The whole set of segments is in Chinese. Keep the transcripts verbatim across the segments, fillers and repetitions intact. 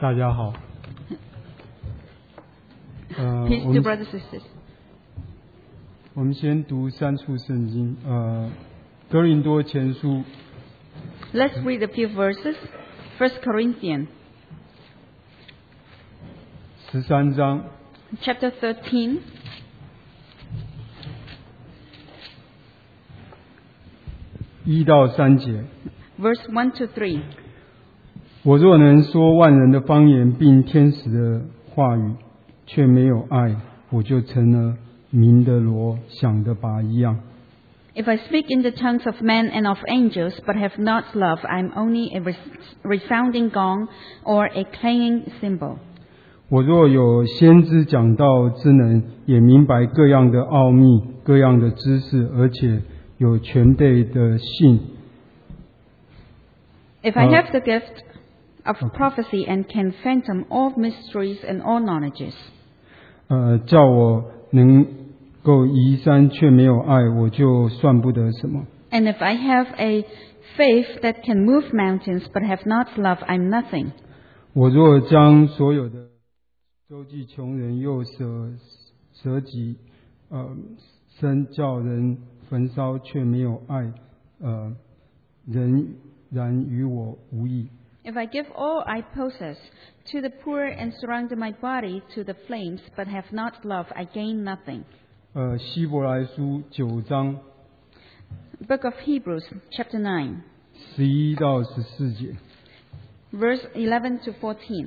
大家好。呃， Peace 我 to 们 brothers and sisters. 我们先读三处圣经，呃，哥林多前书 Let's read a few verses. First Corinthians 十三章 chapter thirteen, 一到三节。 verse one to three. 我若能说万人的方言，并天使的话语，却没有爱，我就成了鸣的锣，响的钹一样。 If I speak in the tongues of men and of angels, but have not love, I am only a res- resounding gong or a clanging cymbal. 我若有先知讲道之能，也明白各样的奥秘、各样的知识，而且有全备的信。 If I Uh, have the gift of okay. prophecy and can fathom all mysteries and all knowledges, 呃，叫我能够移山却没有爱，我就算不得什么。 and if I have a faith that can move mountains but have not love, I'm nothing. 我若将所有的周济穷人，又舍舍己，呃，身叫人焚烧，却没有爱，呃，人然与我无益。 If I give all I possess to the poor and surrender my body to the flames, but have not love, I gain nothing. 呃，希伯来书九章 Book of Hebrews, chapter nine, 十一到十四节。 verse eleven to fourteen.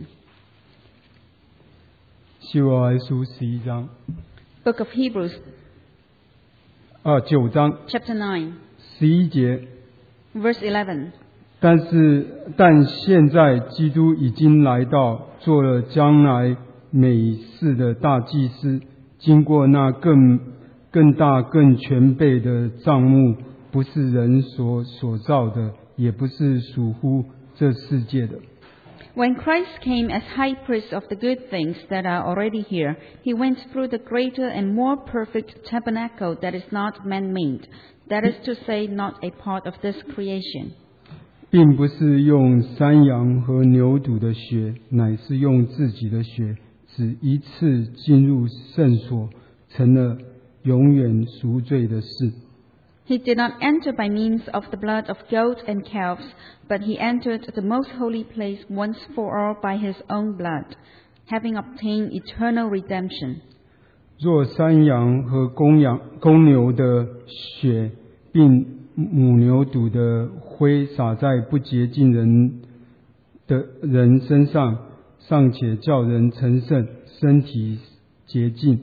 希伯来书十一章 Book of Hebrews, 啊，九章 chapter nine, 十一节。 verse eleven. 但是，但现在基督已经来到，做了将来美事的大祭司，经过那更更大、更全备的帐幕，不是人所所造的，也不是属乎这世界的。 When Christ came as high priest of the good things that are already here, he went through the greater and more perfect tabernacle that is not man-made, that is to say, not a part of this creation. 并不是用山羊和牛犊的血，乃是用自己的血，只一次进入圣所，成了永远赎罪的事。 He did not enter by means of the blood of goats and calves, but he entered the most holy place once for all by his own blood, having obtained eternal redemption. 若山羊和公羊、公牛的血，并母牛犊的灰洒在不洁净人的人身上，尚且叫人成圣，身体洁净。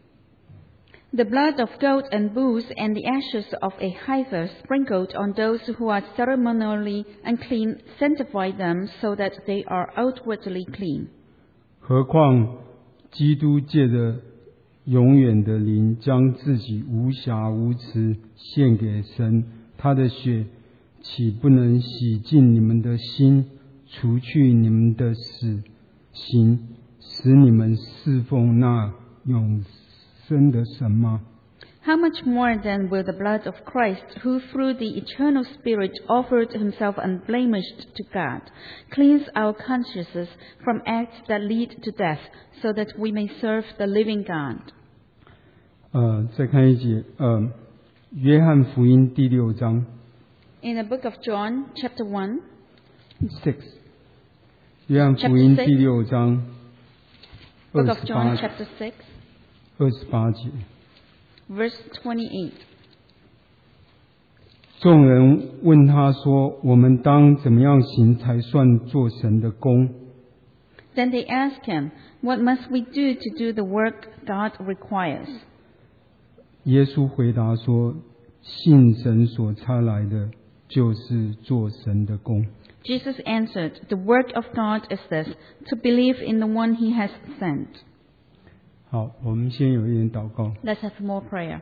The blood of goat and bulls and the ashes of a heifer sprinkled on those who are ceremonially unclean sanctify them so that they are outwardly clean. 何况基督借着永远的灵，将自己无瑕无疵献给神，他的血岂不能洗净你们的心，除去你们的死刑，使你们侍奉那永生的神吗？ How much more then will the blood of Christ, who through the eternal Spirit offered himself unblemished to God, cleanse our consciences from acts that lead to death, so that we may serve the living God? 呃，再看一节，呃，约翰福音第六章 In the book of John, chapter one, six， 约翰福音第六章 book 二 of 十八 John, chapter six, 二十八节。 verse twenty-eight. 众人问他说：“我们当怎么样行才算做神的工？” Then they asked him, "What must we do to do the work God requires?" 耶稣回答说：“信神所差来的，就是做神的工。” Jesus answered, "The work of God is this, to believe in the one he has sent." 好，我们先有一点祷告。 Let's have more prayer.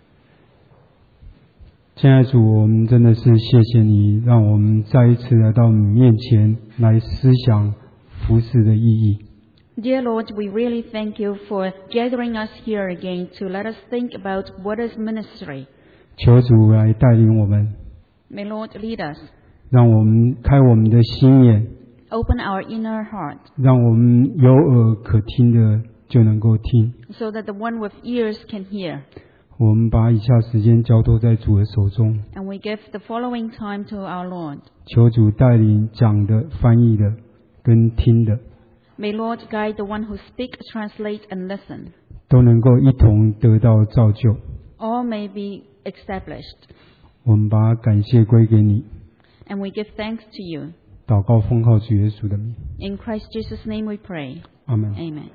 亲爱的主，我们真的是谢谢你，让我们再一次来到你面前来思想服事的意义。 Dear Lord, we really thank you for gathering us here again to let us think about what is ministry. 求主来带领我们， May Lord lead us. 让我们开我们的心眼， Open our inner heart 让我们有耳可听的就能够听。 so that the one with ears can hear. 我们把以下时间交托在主的手中， And we give the following time to our Lord. 求主带领讲的、翻译的跟听的， May Lord guide the one who speak, translate, and listen. 都能够一同得到造就。 All may be established. 我们把感谢归给你， And we give thanks to you. 祷告奉靠主耶稣的名， In Christ Jesus' name we pray. 阿门。 Amen.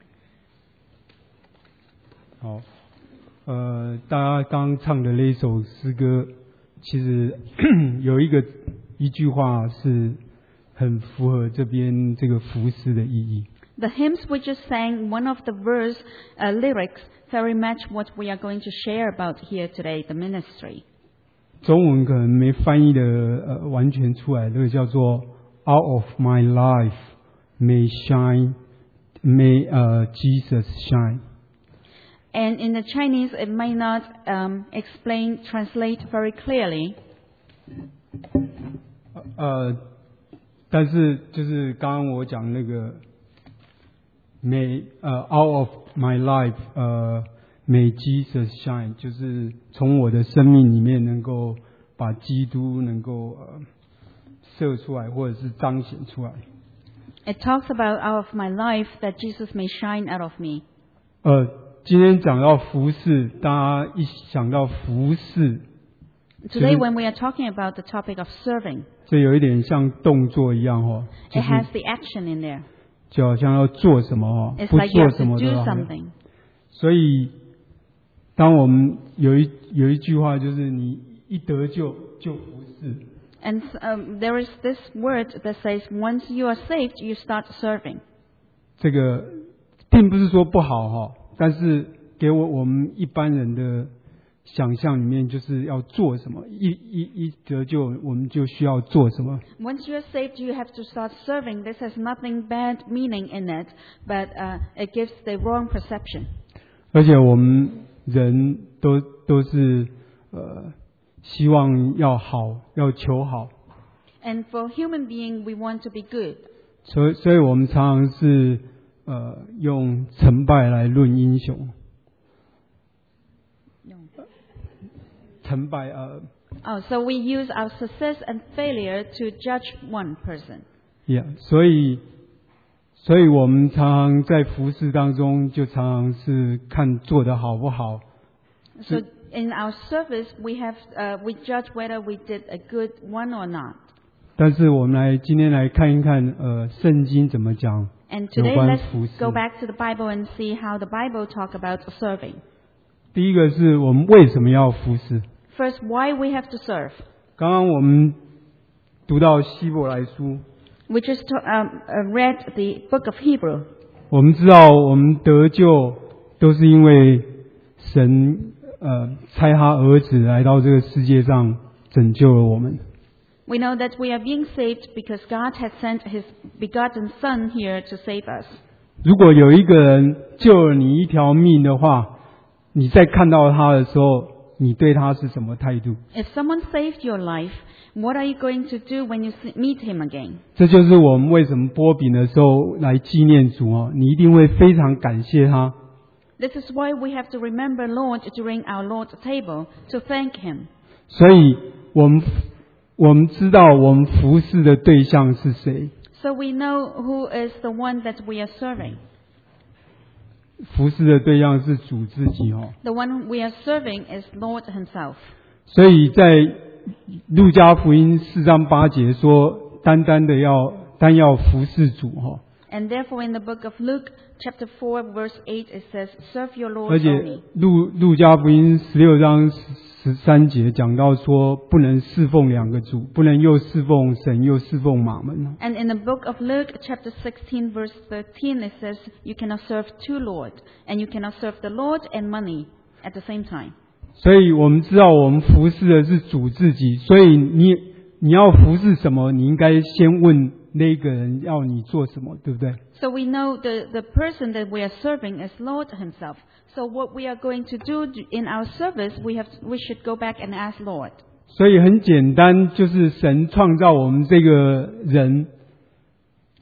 好，呃，大家刚唱的那一首诗歌，其实有一个一句话是很符合这边这个服事的意义。 The hymns we just sang, one of the verse uh, lyrics very much what we are going to share about here today, the ministry. 中文可能没翻译的呃完全出来，这个叫做 Out of my life may shine, may 呃 Jesus shine。 And in the Chinese, it may not um, explain, translate very clearly. 呃，但是就是刚刚我讲那个 may 呃 out of my life 呃 may Jesus shine， 就是从我的生命里面能够把基督能够呃射出来，或者是彰显出来。 It talks about out of my life that Jesus may shine out of me. 呃，今天讲到服事，大家一想到服事， Today, when we are talking about the topic of serving, 这有一点像动作一样哦，就 it 是 has the action in there. 就好像要做什么哦， It's 不 like you 做 have 什 to 么 do 都好。 something. 所以，当我们有一有一句话，就是你一得救就服事。 And um, there is this word that says, once you are saved, you start serving. 这个并不是说不好哈、哦，但是给我我们一般人的想象里面，就是要做什么，一一一得救，我们就需要做什么。 Once you are saved, you have to start serving. This has nothing bad meaning in it, but uh, it gives the wrong perception. 而且我们人都都是呃希望要好，要求好， And for human being, we want to be good. 所以所以我们常常是呃用成败来论英雄。成败呃 Oh, so we use our success and failure to judge one person. Yeah， 所以，所以我们常常在服事当中，就常常是看做得好不好。 So in our service, we have uh, we judge whether we did a good one or not. 但是我们来今天来看一看，呃，圣经怎么讲 And 有 today, 关 let's 服事。 go back to the Bible and see how the Bible talk about serving. 第一个是我们为什么要服事？ First, why we have to serve. 刚刚我们读到希伯来书， We just um, uh, read the book of Hebrew. 我们知道我们得救都是因为神呃差他儿子来到这个世界上拯救了我们。 We know that we are being saved because God has sent His begotten Son here to save us. 如果有一个人救了你一条命的话，你在看到他的时候，你对他是什么态度？ If someone saved your life, what are you going to do when you see- meet him again? 这就是我们为什么拨饼的时候来纪念主哦，你一定会非常感谢他。 This is why we have to remember Lord during our Lord's table to thank Him. 所以我们我们知道我们服侍的对象是谁， So we know who is the one that we are serving. 服侍的对象是主自己哦。 The one we are serving is Lord Himself. 所以在路加福音四章八节说，单单的要单要服侍主哦。 And therefore in the book of Luke chapter four verse eight it says, serve your 而 Lord 且 only. 路路加福音十六章十三节讲到说，不能侍奉两个主，不能又侍奉神又侍奉马门。 And in the book of Luke chapter sixteen verse thirteen it says, you cannot serve two Lord, and you cannot serve the Lord and money at the same time. 所以我们知道我们服侍的是主自己，所以你你要服侍什么，你应该先问那个人要你做什么，对不对？ So we know the, the person that we are serving is Lord Himself. So what we are going to do in our service, we have we should go back and ask Lord. 所以很简单，就是神创造我们这个人，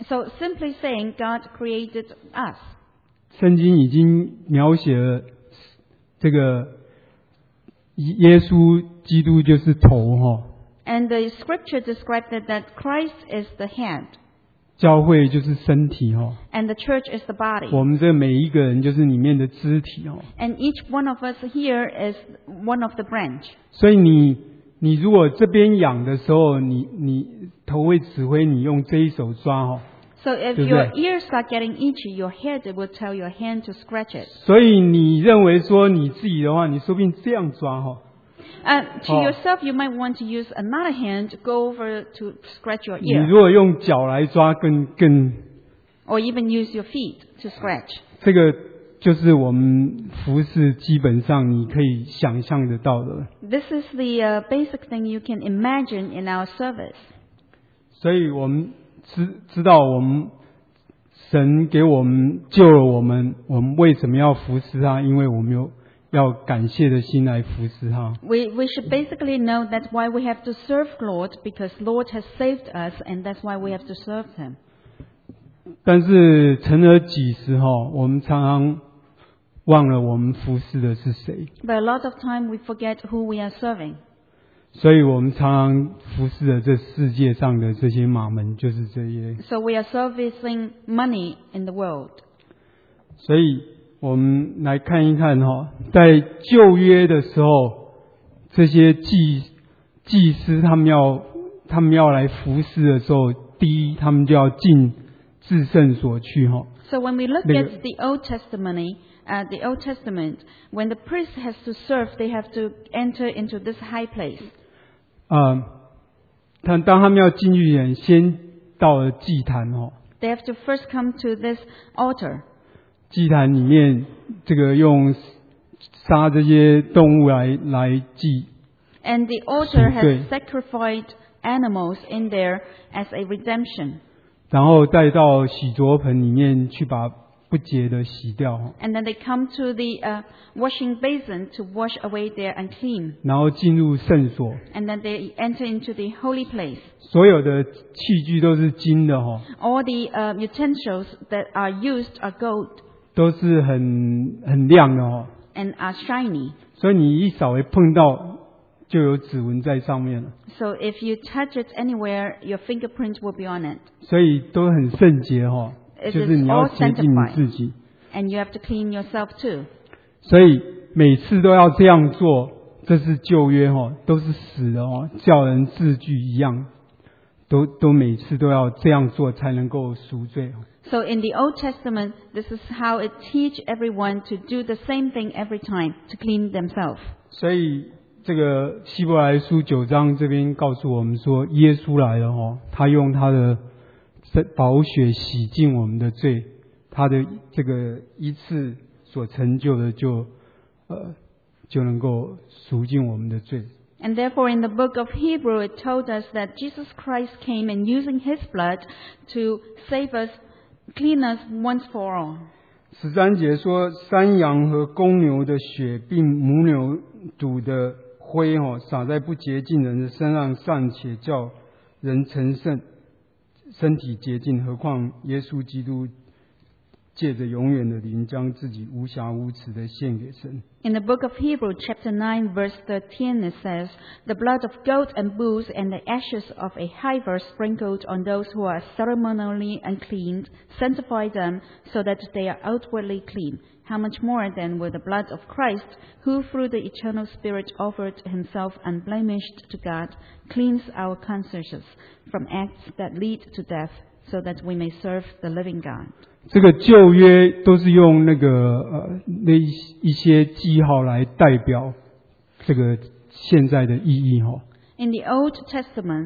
So simply saying, God created us. 圣经已经描写了这个耶稣基督就是头哈， And the scripture described it that Christ is the head 教会就是身体哈， and the church is the body. 我们这每一个人就是里面的肢体哈。 And each one of us here is one of the branch. 所以你你如果这边痒的时候，你你头会指挥你用这一手抓哈。 So if 对不对？ your ears start getting itchy, your head will tell your hand to scratch it. 所以你认为说你自己的话，你说不定这样抓哈。 And to Oh. yourself, you might want to use another hand to go over to scratch your 你 ear. 如果用脚来抓更更， Or even use your feet to scratch. 这个就是我们服事基本上你可以想象得到的。 This is the uh, basic thing you can imagine in our service. 所以我们知知道我们神给我们救了我们，我们为什么要服侍他？因为我们有要感谢的心来服侍他。 We, we should basically know that's why we have to serve Lord, because Lord has saved us, and that's why we have to serve Him. 但是成而几时哈，我们常常忘了我们服侍的是谁， But a lot of time we forget who we are serving. 所以我们常常服侍的这世界上的这些马门，就是这些。 So we are servicing money in the world. 所以我们来看一看哈，在旧约的时候，这些祭祭司他们要他们要来服侍的时候，第一他们就要进至圣所去哈。 So when we look 那个 at the Old Testament, uh, the Old Testament, when the priest has to serve, they have to enter into this high place. 啊，他当他们要进去前，先到了祭坛哦。 They have to first come to this altar. 祭坛里面，这个用杀这些动物来来祭， And the altar has 对。 sacrificed animals in there as a redemption. 然后再到洗濯盆里面去把不洁的洗掉哦， And then they come to the uh, washing basin to wash away their unclean. 然后进入圣所。 And then they enter into the holy place. 所有的器具都是金的哦， All the uh, utensils that are used are gold 都是很很亮的哦， and are shiny. 所以你一稍微碰到就有指纹在上面了， So if you touch it anywhere, your fingerprint will be on it. 所以都很圣洁哦， It 就是 is 你要 all 洁净你 sanctified. 自己， And you have to clean yourself too. 所以每次都要这样做，这是旧约哦，都是死的哦，叫人字句一样，都都每次都要这样做才能够赎罪哦。 So in the Old Testament, this is how it teach everyone to do the same thing every time, to clean themselves. 所以这个希伯来书九章这边告诉我们说，耶稣来了哦，他用他的宝血洗净我们的罪，他的这个一次所成就的就呃就能够赎尽我们的罪。 And therefore in the book of Hebrew, it told us that Jesus Christ came and using His blood to save us, clean us once for all. 十三节说，山羊和公牛的血，并母牛犊的灰哦，洒在不洁净人的身上，尚且叫人成圣，身体洁净，何况耶稣基督借着永远的灵，将自己无瑕无疵的献给神。 In the book of Hebrew, chapter nine, verse thirteen, it says, "The blood of goat and bulls and the ashes of a heifer sprinkled on those who are ceremonially unclean, sanctify them so that they are outwardly clean. How much more then will the blood of Christ, who through the eternal Spirit offered Himself unblemished to God, cleanse our consciences from acts that lead to death, so that we may serve the living God." 这个旧约都是用那个呃那一一些记号来代表这个现在的意义哈。 In the Old Testament,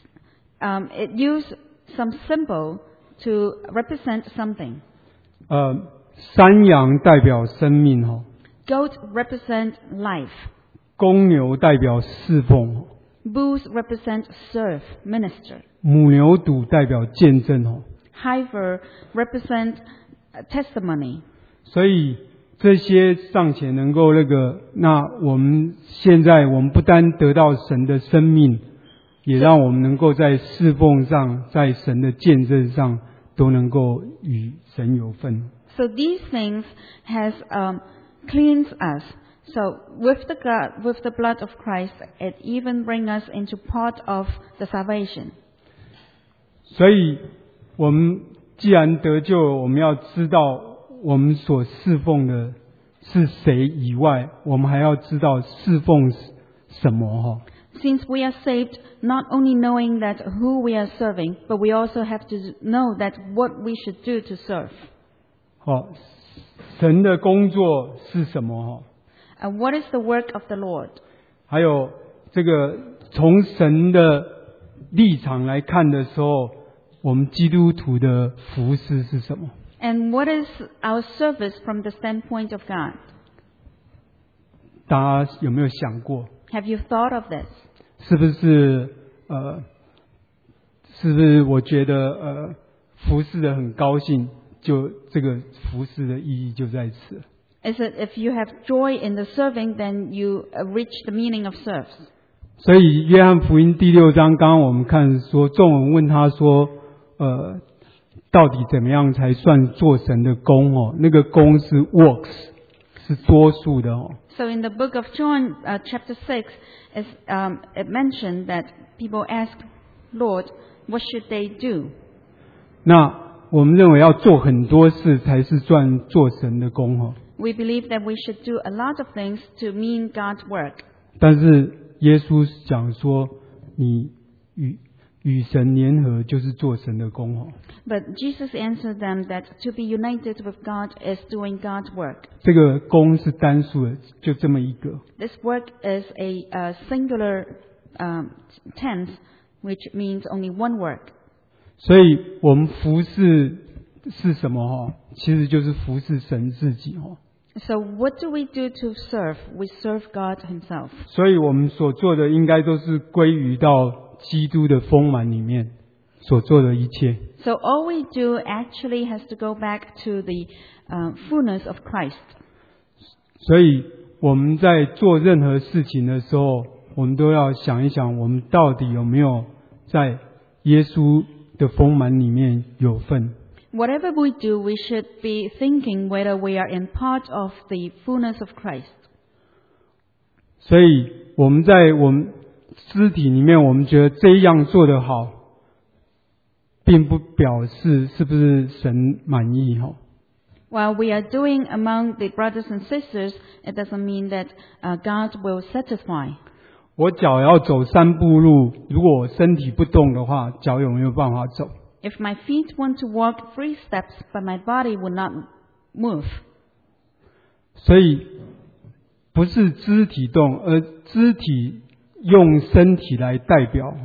um, it used some symbol to represent something. 呃，山羊代表生命哈， Goat represent life. 公牛代表侍奉， Bulls represent serve, minister. 母牛犊代表见证哦。 Heifer represent testimony. 所以这些尚且能够那个，那我们现在我们不单得到神的生命，也让我们能够在侍奉上，在神的见证上都能够与神有份。 So these things has um, cleansed us. So with the God, with the blood of Christ, it even brings us into part of the salvation. 所以我们既然得救，我们要知道我们所侍奉的是谁以外，我们还要知道侍奉什么哈。 Since we are saved, not only knowing that who we are serving, but we also have to know that what we should do to serve. 好，神的工作是什么哈？ And what is the work of the Lord? 还有这个从神的立场来看的时候，我们基督徒的服事是什么？ And what is our service from the standpoint of God? 大家有没有想过？ Have you thought of this? 是不是呃，是不是我觉得呃，服侍的很高兴，就这个服侍的意义就在此。 Is that if you have joy in the serving, then you uh, reach the meaning of serves. 所以约翰福音第六章，刚刚我们看说，众人问他说，呃，到底怎么样才算做神的工哦？那个工是 works， 是多数的哦。 So in the book of John, uh, chapter six, is, um, it mentioned that people ask, Lord, what should they do? 那我们认为要做很多事才是算做神的工哦。 We believe that we should do a lot of things to mean God's work. 但是耶稣讲说，你与与神联合就是做神的工哦。 But Jesus answered them that to be united with God is doing God's work. 这个工是单数的，就这么一个。 This work is a, uh singular um, tense, which means only one work. 所以我们服侍是什么哈？其实就是服侍神自己哈。 So what do we do to serve? We serve God Himself. 所以我们所做的应该都是归于到基督的丰满里面所做的一切。 So all we do actually has to go back to the uh, fullness of Christ. 所以我们在做任何事情的时候，我们都要想一想，我们到底有没有在耶稣的丰满里面有份。 Whatever we do, we should be thinking whether we are in part of the fullness of Christ. 所以我们在我们肢体里面，我们觉得这一样做得好，并不表示是不是神满意哈。 While we are doing among the brothers and sisters, it doesn't mean that uh, God will satisfy. 我脚要走三步路，如果我身体不动的话，脚有没有办法走？ If my feet want to walk three steps, but my body will not move. 所以不是肢体动，而肢体用身体来代表。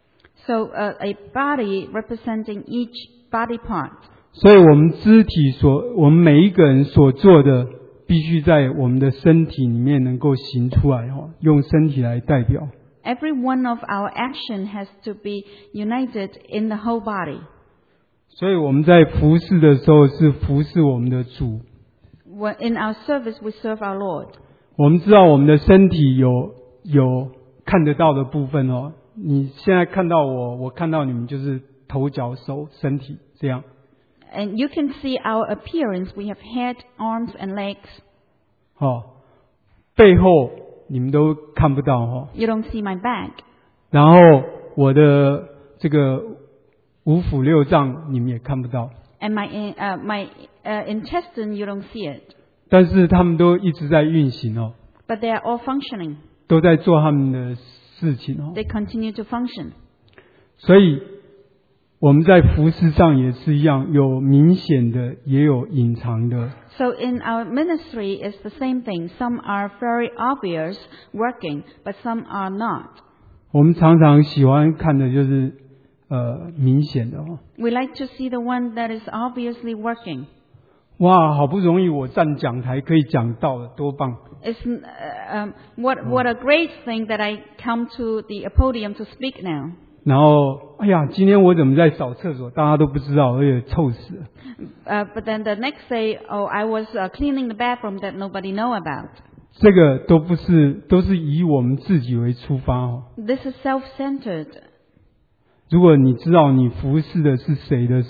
So uh, a body representing each body part. 所以我们肢体所，我们每一个人所做的，必须在我们的身体里面能够行出来哈，用身体来代表。 Every one of our action has to be united in the whole body. 所以我们在服侍的时候是服侍我们的主。 When in our service, we serve our Lord. 我们知道我们的身体有有看得到的部分哦。你现在看到我，我看到你们，就是头脚手身体这样。 And you can see our appearance. We have head, arms, and legs. 哦，背后你们都看不到哦。 You don't see my back. 然后我的这个五腑六脏你们也看不到， And my in- uh, my uh, intestine, you don't see it. 但是他们都一直在运行哦， But they are all functioning. 都在做他们的事情哦。 They continue to function. 所以我们在服事上也是一样，有明显的，也有隐藏的。 So in our ministry, it's the same thing. Some are very obvious working, but some are not. 我们常常喜欢看的就是呃明显的哦。 We like to see the one that is obviously working. 哇，好不容易我站讲台可以讲到了，多棒！ It's uh, um, what what a great thing that I come to the podium to speak now. 然后，哎呀，今天我怎么在扫厕所？大家都不知道，而且臭死了。 Uh, but then the next day, oh, I was uh, cleaning the bathroom that nobody know about. 这个都不是，都是以我们自己为出发哦。 This is self-centered. 如果你知道你服侍的是谁的时候，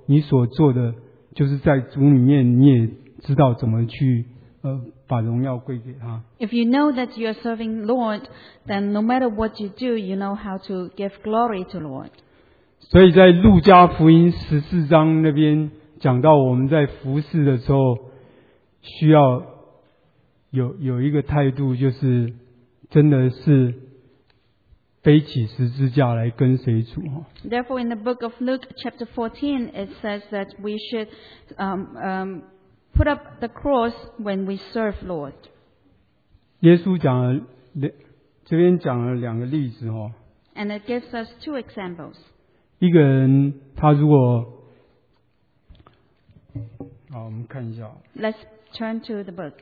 你所做的就是在主里面，你也知道怎么去呃把荣耀归给他。 If you know that you are serving Lord, then no matter what you do, you know how to give glory to Lord. 所以在路加福音十四章那边讲到，我们在服事的时候需要有有一个态度，就是真的是背起十字架来跟随主。 Therefore, in the book of Luke, chapter fourteen, it says that we should um, um, put up the cross when we serve Lord. 耶稣讲了两，这边讲了两个例子哦。 And it gives us two examples. 一个人他如果，好，我们看一下。 Let's turn to the book.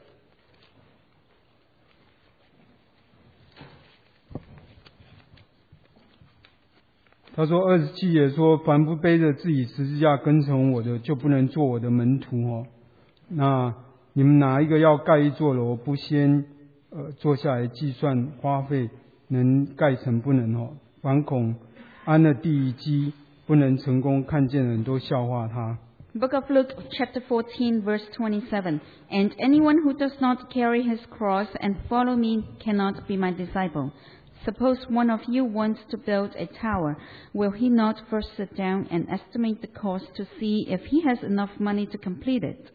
他说二十七节说，凡不背着自己十字架跟从我的，就不能做我的门徒哦。那你们哪一个要盖一座楼，不先呃坐下来计算花费，能盖成不能哦？反恐安了第一基不能成功，看见人都笑话他。 Book of Luke, chapter fourteen, verse twenty-seven. And anyone who does not carry his cross and follow me cannot be my disciple. Suppose one of you wants to build a tower. Will he not first sit down and estimate the cost to see if he has enough money to complete it?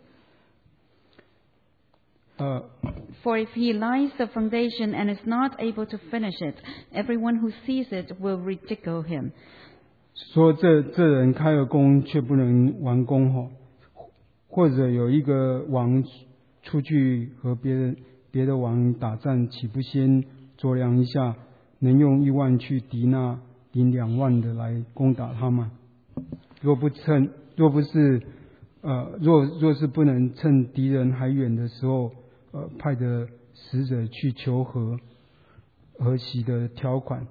呃， For if he lies the foundation and is not able to finish it, everyone who sees it will ridicule him. 说这这人开了工却不能完工哦，或者有一个王出去和别的别的王打战，岂不先酌量一下，能用一万去敌那领两万的来攻打他吗？若不趁若不是呃若若是不能趁敌人还远的时候，呃派的使者去求和和息的条款。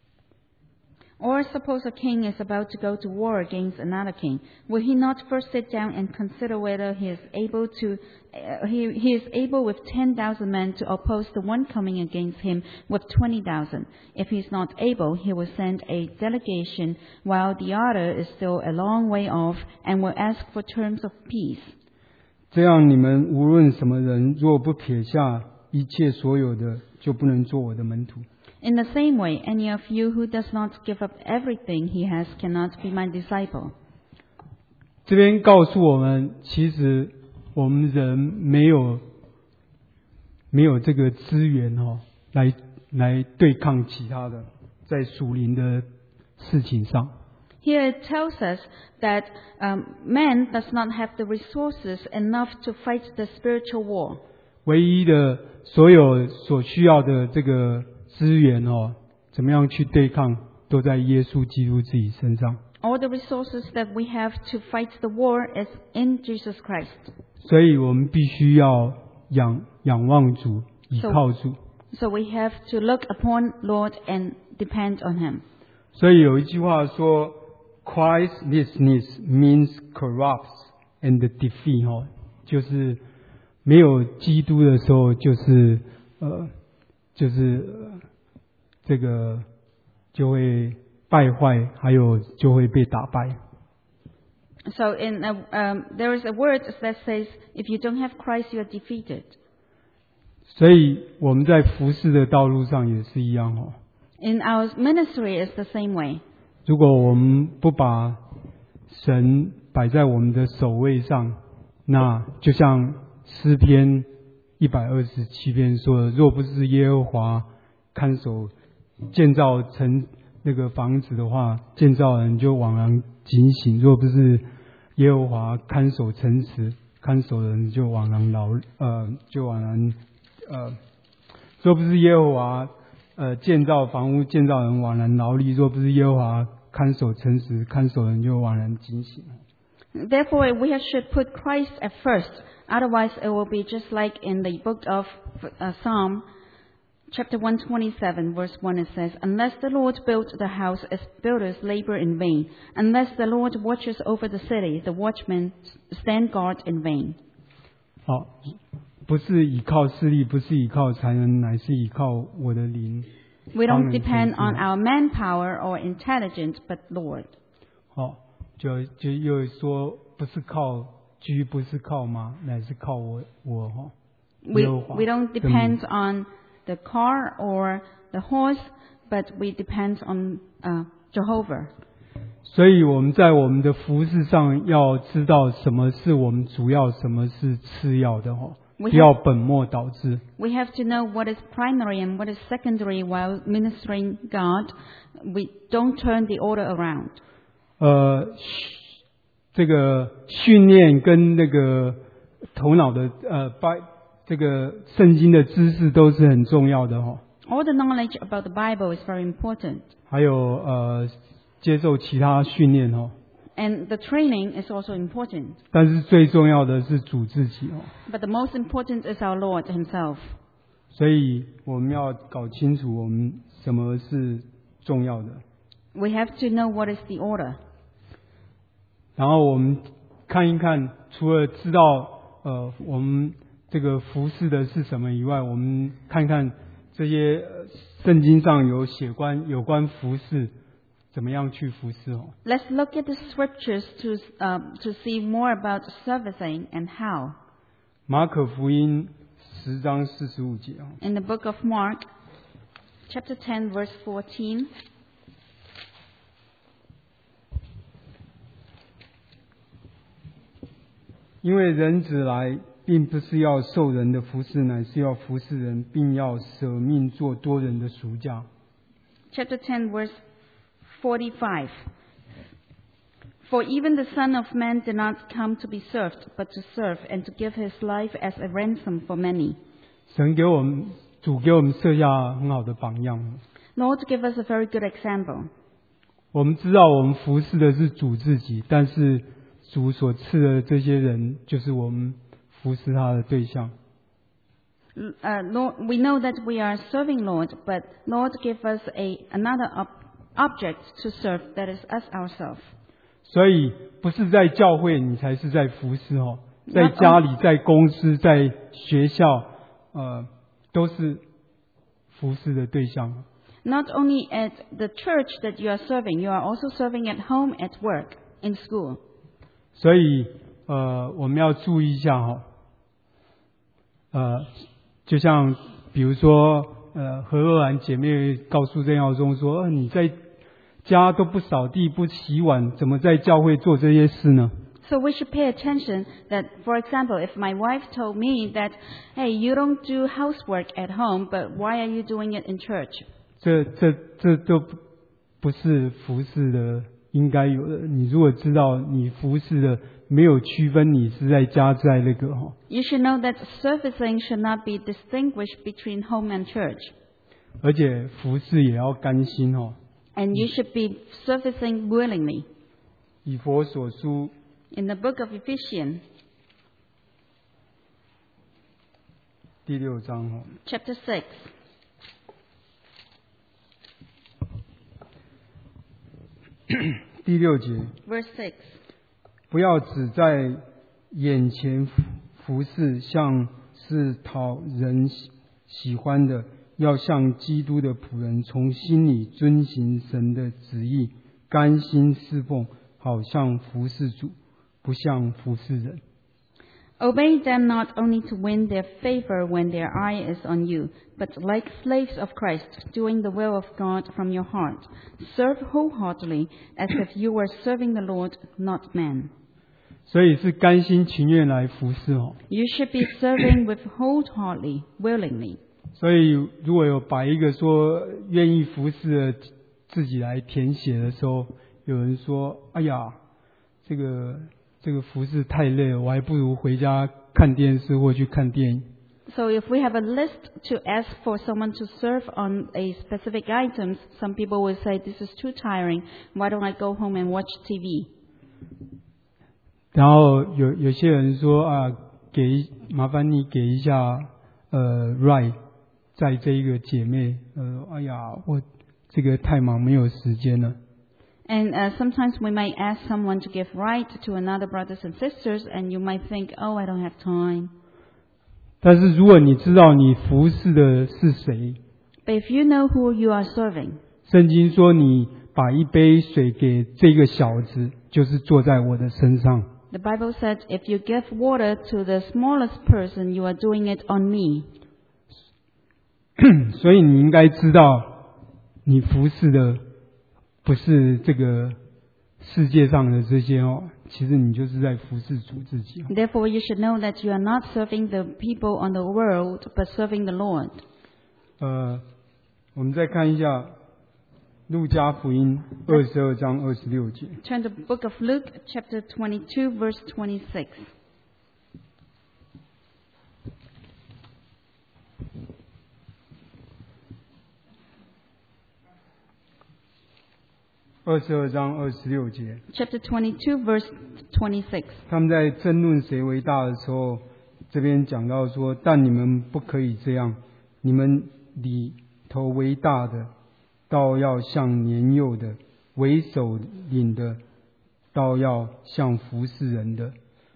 Or suppose a king is about to go to war against another king. Will he not first sit down and consider whether he is able to, uh, he, he is able with ten thousand men to oppose the one coming against him with twenty thousand? If he is not able, he will send a delegation while the other is still a long way off and will ask for terms of peace. 这样你们无论什么人，若不撇下一切所有的，就不能做我的门徒。 In the same way, any of you who does not give up everything he has cannot be my disciple. 这边告诉我们，其实我们人没有没有这个资源哦，来来对抗其他的，在属灵的事情上。 Here it tells us that um, man does not have the resources enough to fight the spiritual war. 唯一的所有所需要的这个资源哦，怎么样去对抗，都在耶稣基督自己身上。 All the resources that we have to fight the war is in Jesus Christ. 所以我们必须要仰仰望主，倚靠主。 So we have to look upon Lord and depend on Him. 所以有一句话说 ，Christlessness means corrupts and defeat 哦，就是没有基督的时候，就是呃，就是呃这个就会败坏，还有就会被打败。 So in a, um, there is a word that says, if you don't have Christ, you are defeated. 所以我们在服侍的道路上也是一样哦。 In our ministry, it's the same way. 如果我们不把神摆在我们的首位上，那就像诗篇一百二十七篇说的，若不是耶和华看守建造成那个房子的话，建造人就枉然警醒；若不是耶和华看守城池，看守人就枉然劳呃就枉然呃，若不是耶和华呃建造房屋，建造人枉然劳力；若不是耶和华看守城池，看守人就枉然警醒。 Therefore, we should put Christ at first. Otherwise, it will be just like in the book of uh, Psalm, chapter one twenty-seven, verse one, it says, Unless the Lord built the house, its builders labor in vain. Unless the Lord watches over the city, the watchmen stand guard in vain. 好，不是依靠势力，不是依靠才能，乃是依靠我的灵。 We don't depend on our manpower or intelligence, but Lord. 好， 就就又说不是靠居，不是靠马，乃是靠我我哈。 We we don't depend on the car or the horse, but we depend on uh, Jehovah. 所以我们在我们的服事上要知道什么是我们主要，什么是次要的哈，不要本末倒置。 We have to know what is primary and what is secondary while ministering God. We don't turn the order around. 呃，这个训练跟那个头脑的呃，把这个圣经的知识都是很重要的哈。 All the knowledge about the Bible is very important. 还有呃，接受其他训练哈。 And the training is also important. 但是最重要的是主自己哦。 But the most important is our Lord Himself. 所以我们要搞清楚我们什么是重要的。 We have to know what is the order. 然后我们看一看，除了知道呃我们这个服事的是什么以外，我们看看这些圣经上有写关有关服事怎么样去服事哦。 Let's look at the scriptures to uh, to see more about servicing and how. 马可福音十章四十五节啊。 In the book of Mark, chapter ten, verse fourteen. 因为人子来，并不是要受人的服侍，乃是要服侍人，并要舍命做多人的赎价。 Chapter ten, verse forty-five. For even the Son of Man did not come to be served, but to serve, and to give his life as a ransom for many. 神给我们，主给我们设下很好的榜样。 Lord, give us a very good example. 我们知道我们服侍的是主自己，但是主所赐的这些人，就是我们服侍他的对象。 Uh, Lord, we know that we are serving Lord, but Lord give us a another ob- object to serve, that is us ourselves. 所以不是在教会你才是在服侍哦，在家里、在公司、在学校，呃，都是服侍的对象。 Not only at the church that you are serving, you are also serving at home, at work, in school. 所以呃，我们要注意一下哈、哦，呃，就像比如说呃，何若兰姐妹告诉郑耀宗说，呃，你在家都不扫地不洗碗，怎么在教会做这些事呢？ So we should pay attention that, for example, if my wife told me that, hey, you don't do housework at home, but why are you doing it in church? 这这这都不是服侍的应该有的。你如果知道你服侍的没有区分你是在家在那个哈。 You should know that servicing should not be distinguished between home and church. 而且服侍也要甘心哦。 And you should be servicing willingly. 以弗所书 In the book of Ephesians, 第六章哦。 chapter six. 第六节 Verse six. 不要只在眼前服侍，像是讨人喜欢的，要像基督的仆人，从心里遵行神的旨意，甘心侍奉，好像服侍主，不像服侍人。 Obey them not only to win their favor when their eye is on you, but like slaves of Christ, doing the will of God from your heart. Serve wholeheartedly, as if you were serving the Lord, not man. 所以是甘心情愿来服侍哦。 You should be serving with wholeheartedly, willingly. 所以如果有把一个说愿意服侍的自己来填写的时候，有人说：“哎呀，这个。”这个服侍太累了，我还不如回家看电视或去看电影。 So if we have a list to ask for someone to serve on a specific items, some people will say, this is too tiring, why don't I go home and watch T V? 然后有有些人说啊，给麻烦你给一下呃 right 在这一个姐妹，呃，哎呀，我这个太忙没有时间了。 And uh, sometimes we might ask someone to give right to another brothers and sisters, and you might think, oh, I don't have time. 但是如果你知道你服侍的是谁， But if you know who you are serving, 圣经说你把一杯水给这个小子，就是坐在我的身上。 The Bible said, if you give water to the smallest person, you are doing it on me. 所以你应该知道，你服侍的不是这个世界上的这些哦，其实你就是在服侍主自己。 Therefore, you should know that you are not serving the people on the world, but serving the Lord. 呃，我们再看一下路加福音二十二章二十六节。 Turn to the book of Luke, chapter twenty-two, verse twenty-six. 二十二章二十六节， Chapter twenty-two, verse twenty-six. 他们在争论谁为大的时候，这边讲到说，但你们不可以这样，你们里头为大的，倒要像年幼的；为首领的，倒要像服侍人的。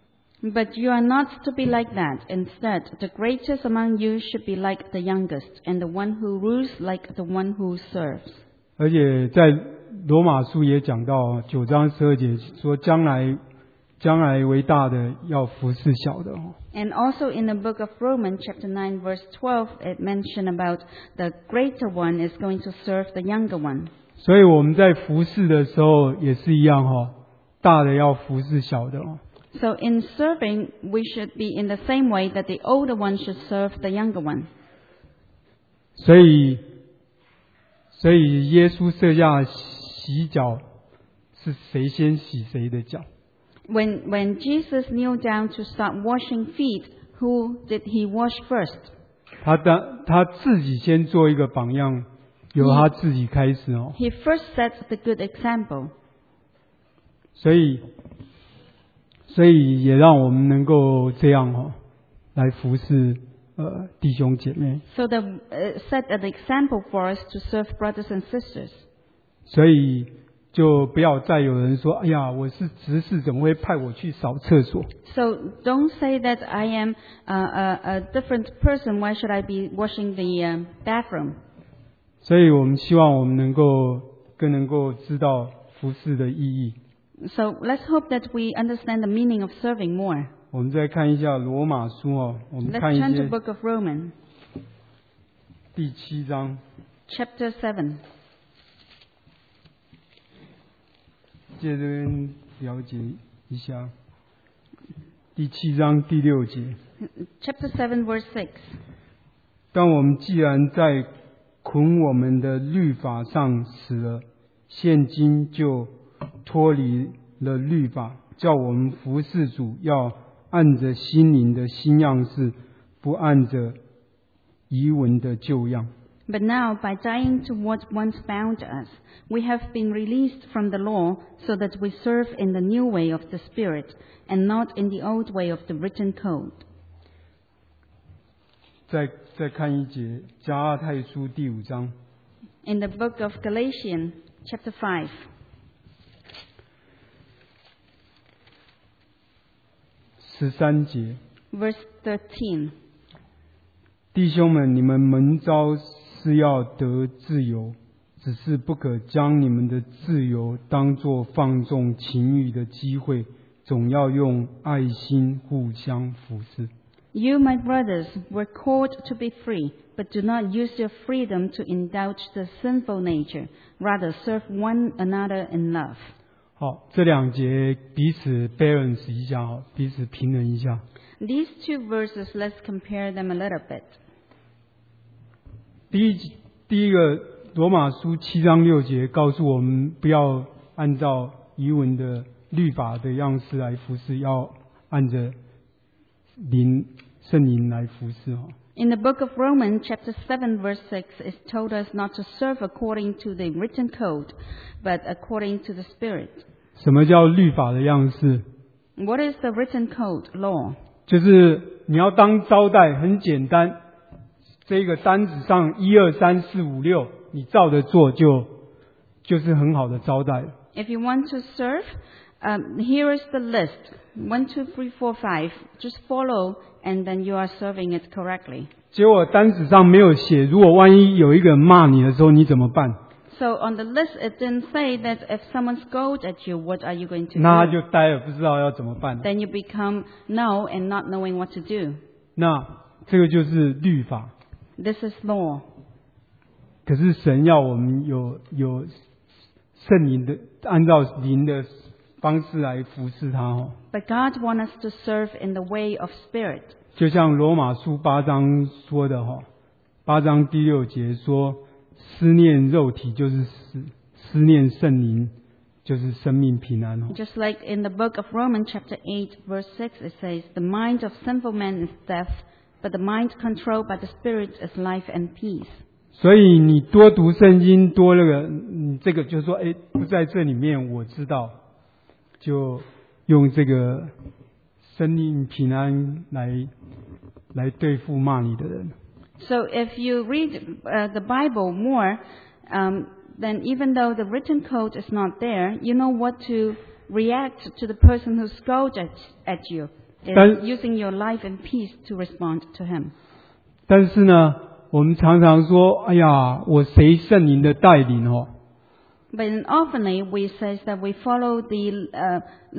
But you are not to be like that. Instead, the greatest among you should be like the youngest, and the one who rules like the one who serves. 而且在罗马书也讲到九章十二节说，将来将来为大的要服侍小的。 And also in the book of Romans, chapter nine, verse twelve, it mentioned about the greater one is going to serve the younger one. 所以我们在服侍的时候也是一样哈，大的要服侍小的。 So in serving, we should be in the same way that the older one should serve the younger one. 所以所以耶稣设下洗脚，是谁先洗谁的脚？ When, when Jesus kneeled down to start washing feet, who did he wash first? 他的他自己先做一个榜样，由他自己开始哦。 He first set the good example. 所以所以也让我们能够这样哦，来服侍呃弟兄姐妹。 So that uh, set an example for us to serve brothers and sisters. 所以就不要再有人说，哎呀，我是执事，怎么会派我去扫厕所？ So don't say that I am uh, a, a different person. Why should I be washing the uh, bathroom? 所以我们希望我们能够更能够知道服侍的意义。 So let's hope that we understand the meaning of serving more. 我们再看一下罗马书哦，我们 Let's 看一 turn to 些 the book of Romans, 第七章， chapter seven. 借这边了解一下第七章第六节。 Chapter seven, verse six. 但我们既然在捆我们的律法上死了，现今就脱离了律法，叫我们服侍主，要按着心灵的新样式，不按着遗文的旧样。 But now, by dying to what once bound us, we have been released from the law so that we serve in the new way of the Spirit, and not in the old way of the written code. 再再看一节，加拉太书第五章 In the book of Galatians, chapter five, 十三节， verse thirteen. 弟兄们，你们蒙召是要得自由，只是不可将你们的自由当作放纵情欲的机会，总要用爱心互相服侍。 You, my brothers, were called to be free, but do not use your freedom to indulge the sinful nature. Rather, serve one another in love. 好，这两节彼此 balance 一下，好，彼此平衡一下。 These two verses, let's compare them a little bit. 第一第一个罗马书七章六节告诉我们，不要按照遗文的律法的样式来服侍，要按着灵圣灵来服侍哦。 In the book of Romans, chapter seven, verse six, it told us not to serve according to the written code, but according to the Spirit. 什么叫律法的样式？ What is the written code, law? 就是你要当招待，很简单，这个单子上一二三四五六，你照着做就就是很好的招待了。 If you want to serve, um, here is the list. One, two, three, four, five. Just follow, and then you are serving it correctly. 结果单子上没有写，如果万一有一个人骂你的时候，你怎么办？ So on the list, it didn't say that if someone scolds at you, what are you going to 那他 do? 就呆了，不知道要怎么办。 Then you become no and not knowing what to do. 那这个就是律法。 This is law. 可是神要我们有有圣灵的，按照灵的方式来服侍他哦。 But God wants us to serve in the way of spirit. 就像罗马书八章说的哈，八章第六节说，思念肉体就是死，思念圣灵就是生命平安哦。 Just like in the book of Romans chapter eight verse six, it says, the mind of sinful man is death, but the mind controlled by the spirit is life and peace. 所以你多读圣经，多那个，嗯，这个就是说，哎，不在这里面，我知道，就用这个生命平安来来对付骂你的人。 So if you read uh, the Bible more, um, then even though the written code is not there, you know what to react to the person who scolds at, at you. Is But- using your life and peace to respond to him. 但是呢，我们常常说，哎呀，我随圣灵的带领哦。 But in oftenly we say that we follow the uh,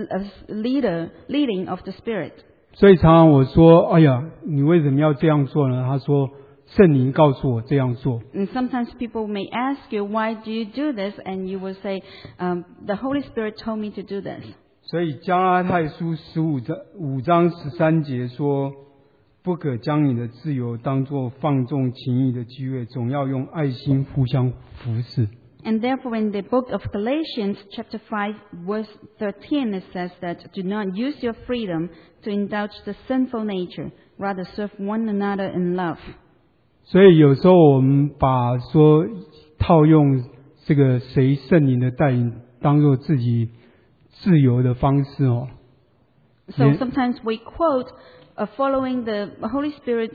leader leading of the Spirit. 所以常常我说，哎呀，你为什么要这样做呢？他说，圣灵告诉我这样做。 And sometimes people may ask you, why do you do this? And you will say, um, the Holy Spirit told me to do this. 所以加拉太书十五章五章十三节说，不可将你的自由当作放纵情欲的机会，总要用爱心互相服侍。 And therefore in the book of Galatians chapter five verse thirteen it says that do not use your freedom to indulge the sinful nature, rather serve one another in love. 所以有时候我们把说套用这个谁圣灵的带领当作自己自由的方式哦。 So Yeah. sometimes we quote uh, following the Holy Spirit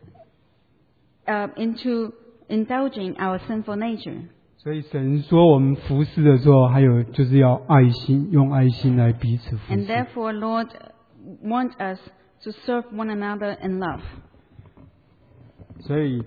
uh, into indulging our sinful nature. 所以神说我们服侍的时候，还有就是要爱心，用爱心来彼此服 And 侍。 therefore Lord wants us to serve one another in love. 所以，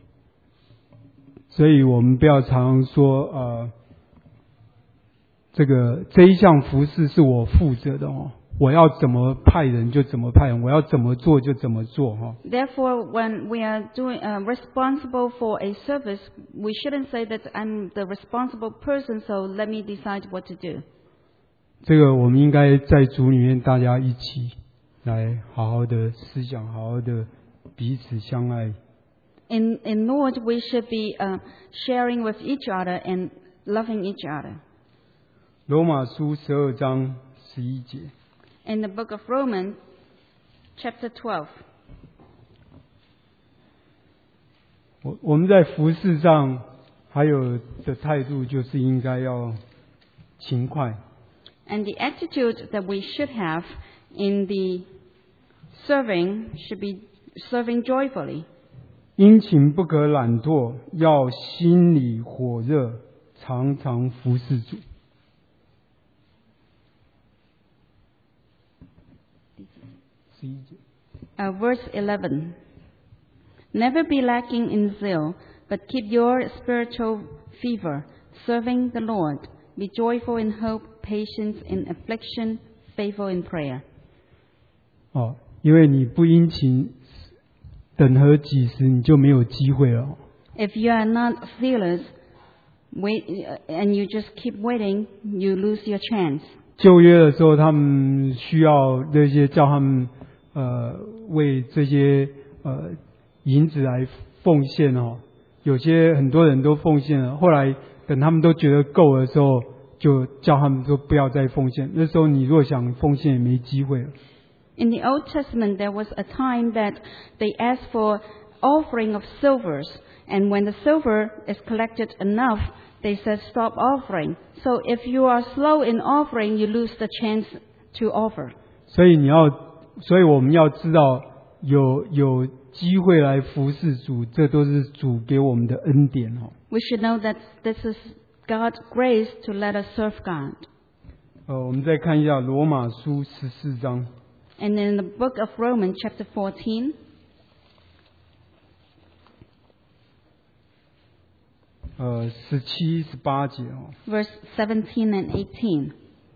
所以我们不要常说呃，这个这一项服侍是我负责的哦，我要怎么派人就怎么派人，我要怎么做就怎么做哈、哦。 Therefore, when we are doing uh, responsible for a service, we shouldn't say that I'm the responsible person, so let me decide what to do. 这个我们应该在主里面大家一起来好好的思想，好好的彼此相爱。 In, in Lord, we should be uh, sharing with each other and loving each other. 罗马书十二章十一节。 In the book of Romans, chapter twelve, 我我们在服事上还有的态度，就是应该要勤快， and the attitude that we should have in the serving should be serving joyfully. 殷勤不可懒惰，要心里火热，常常服事主。十一节。 Uh, verse eleven. Never be lacking in zeal, but keep your spiritual fervor, serving the Lord. Be joyful in hope, patience in affliction, faithful in prayer. 哦，因为你不殷勤，等何几时，你就没有机会了。 If you are not zealous, wait, uh, and you just keep waiting, you lose your chance. 旧约的时候，他们需要这些叫他们呃为这些呃银子来奉献哦。有些很多人都奉献了，后来等他们都觉得够的时候，就叫他们说不要再奉献。那时候你若想奉献，也没机会了。 In the Old Testament, there was a time that they asked for offering of silvers, and when the silver is collected enough, they said stop offering. So if you are slow in offering, you lose the chance to offer. 所以你要，所以我们要知道有有机会来服侍主，这都是主给我们的恩典哦。 We should know that this is God's grace to let us serve God. 呃，我们再看一下罗马书十四章。 And in the book of Romans, chapter fourteen, 呃十七、十八节哦， verse seventeen and eighteen.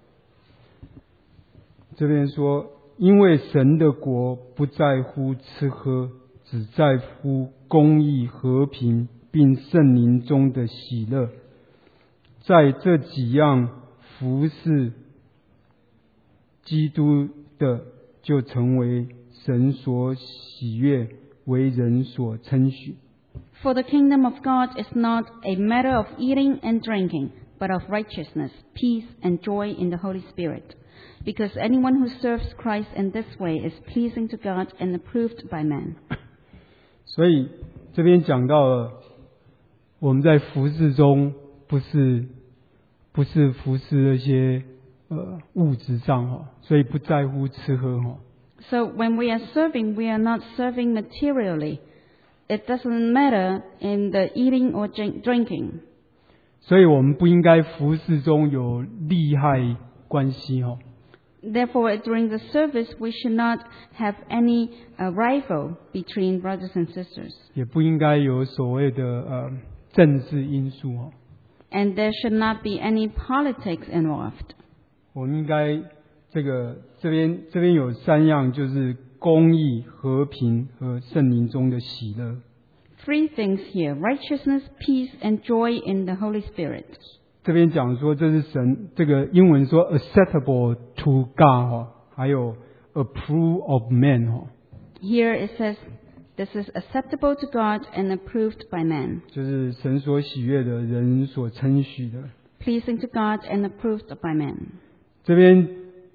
这边说，因为神的国不在乎吃喝，只在乎公义、和平，并圣灵中的喜乐。在这几样服事基督的，就成为神所喜悦，为人所称许。 For the kingdom of God is not a matter of eating and drinking, but of righteousness, peace, and joy in the Holy Spirit. Because anyone who serves Christ in this way is pleasing to God and approved by man. 所以这边讲到了，我们在服事中不是不是服事那些呃物质上哈，所以不在乎吃喝哈。 So when we are serving, we are not serving materially. It doesn't matter in the eating or drink, drinking. 所以我们不应该服事中有利害关系哈。 Therefore, during the service, we should not have any uh, rival between brothers and sisters. 也不应该有所谓的呃政治因素哈。 And there should not be any politics involved. 我们应该这个这边这边有三样，就是公义、和平和圣灵中的喜乐。 Three things here: righteousness, peace, and joy in the Holy Spirit. 这边讲说这是神，这个英文说 acceptable to God 哈，还有 approve of men 哈。 Here it says, "This is acceptable to God and approved by man." 就是神所喜悦的，人所称许的。 Pleasing to God and approved by man. 这边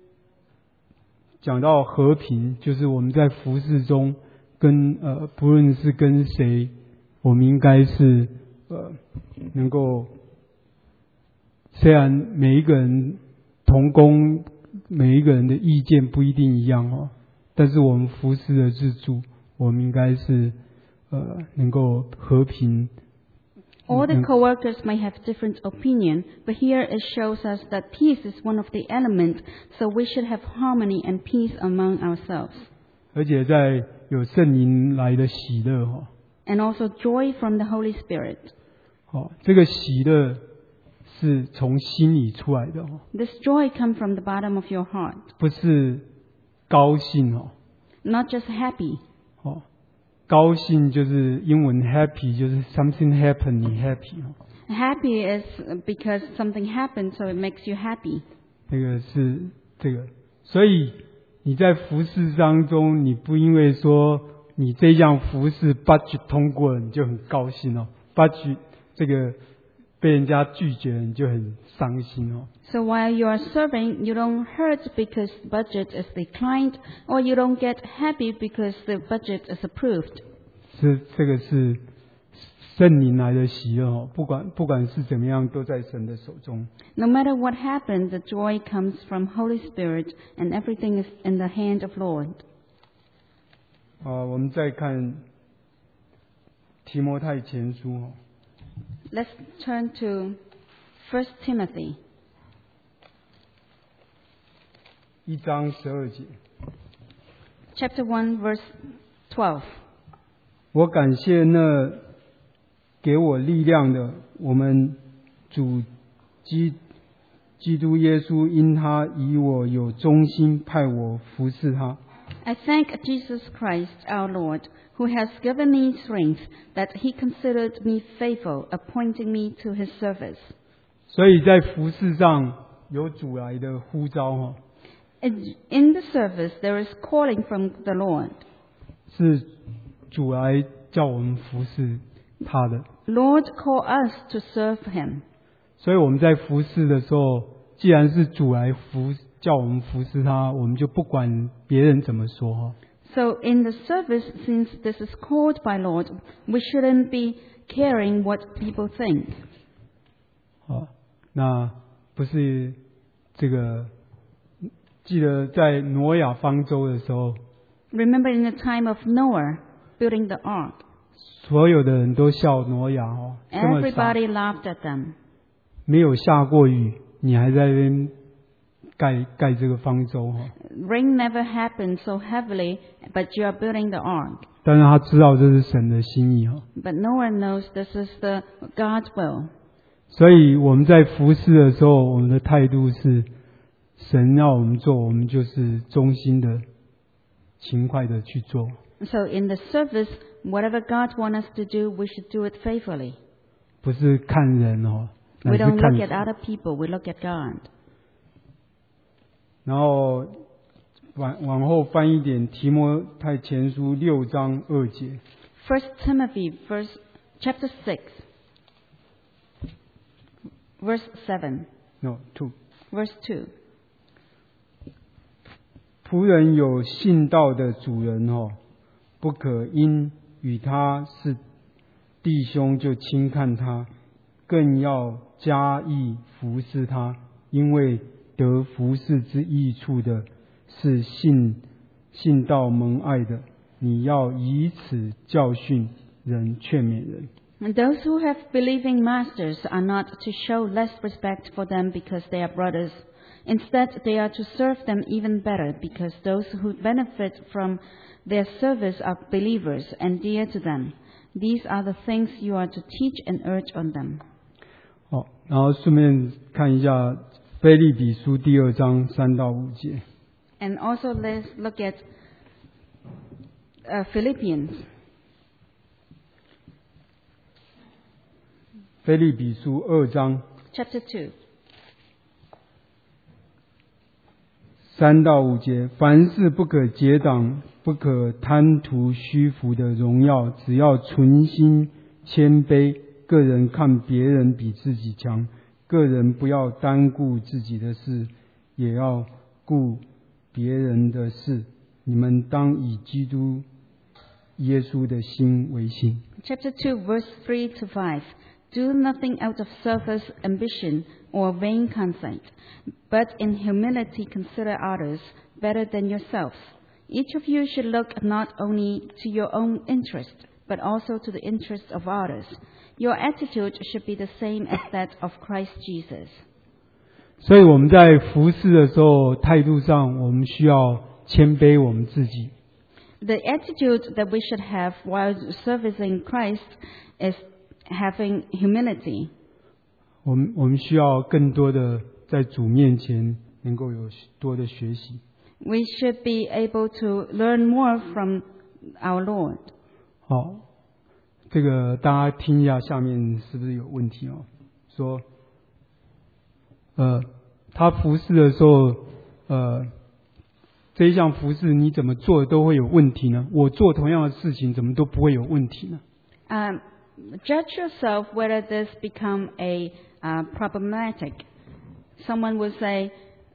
讲到和平，就是我们在服事中跟呃不论是跟谁，我们应该是呃能够。虽然每一个人同工，每一个人的意见不一定一样哦，但是我们服事的日主，我们应该是呃能够和平。 All the co-workers may have different opinion, but here it shows us that peace is one of the elements, so we should have harmony and peace among ourselves. 而且在有圣灵来的喜乐哈。 And also joy from the Holy Spirit. 哦，这个喜乐是从心里出来的哦。 This joy comes from the bottom of your heart. 不是高兴哦。 Not just happy. 哦，高兴就是英文 happy 就是 something happen 你 happy 哦。 Happy is because something happened, so it makes you happy. 这个是这个，所以你在服事当中，你不因为说你这项服事 budget 通过了，你就很高兴哦。budget 这个被人家拒绝，你就很伤心哦。 So while you are serving, you don't hurt because the budget is declined, or you don't get happy because the budget is approved. 是这个是圣灵来的喜乐哦，不管不管是怎么样，都在神的手中。 No matter what happens, the joy comes from Holy Spirit, and everything is in the hand of Lord. 啊，我们再看提摩太前书哦。 Let's turn to First Timothy. 一章十二节。 Chapter one, verse twelve. 我感谢那给我力量的我们主基基督耶稣，因他以我有忠心，派我服侍他。 I thank Jesus Christ our Lord, who has given me strength, that he considered me faithful, appointing me to his service. 所以在服侍上有主来的呼召哦。 In the service, there is calling from the Lord. 是主来叫我们服侍他的。 Lord call us to serve him. 所以我们在服侍的时候，既然是主来服叫我们服侍他，我们就不管别人怎么说哈。 So in the service, since this is called by Lord, we shouldn't be caring what people think. 好，那不是这个，记得在挪亚方舟的时候， Remember in the time of Noah building the ark, 所有的人都笑挪亚哦，这么傻， everybody laughed at them. 没有下过雨，你还在那边盖盖这个方舟哈。 Rain never happened so heavily, but you are building the ark. 但是他知道这是神的心意哈。 But no one knows this is the God's will. 所以我们在服侍的时候，我们的态度是，神要我们做，我们就是忠心的、勤快的去做。 So in the service, whatever God wants us to do, we should do it faithfully. 不是看人哦， We 乃是 don't 看 look at 神。 other people, we look at God. 然后往往后翻一点，提摩太前书六章二节。 First Timothy, verse, chapter six, verse seven, No two。 verse two. 仆人有信道的主人哦，不可因与他是弟兄就轻看他，更要加以服侍他，因为得服侍之益处的是信信道蒙爱的，你要以此教训人，劝勉人。 And those who have believing masters are not to show less respect for them because they are brothers. Instead, they are to serve them even better because those who benefit from their service are believers and dear to them. These are the things you are to teach and urge on them. 好，然后顺便看一下腓立比书第二章三到五节。 And also let's look at uh, Philippians. 腓立比书二章 Chapter two. 三到五节，凡事不可结党，不可贪图虚浮的荣耀，只要存心谦卑，个人看别人比自己强，个人不要单顾自己的事，也要顾别人的事。你们当以基督耶稣的心为心。 Chapter two, verse three to five. Do nothing out of selfish ambition or vain conceit, but in humility consider others better than yourselves. Each of you should look not only to your own interest, but also to the interest of others. Your attitude should be the same as that of Christ Jesus. 所以我们在服侍的时候，态度上我们需要谦卑我们自己。 The attitude that we should have while servicing Christ is having humility. 我们我们需要更多的在主面前能够有多的学习。 We should be able to learn more from our Lord. 好，这个大家听一下，下面是不是有问题哦？说，呃，他服侍的时候，呃，这一项服侍你怎么做都会有问题呢？我做同样的事情怎么都不会有问题呢？ Um, judge yourself whether this become a uh, problematic. Someone will say,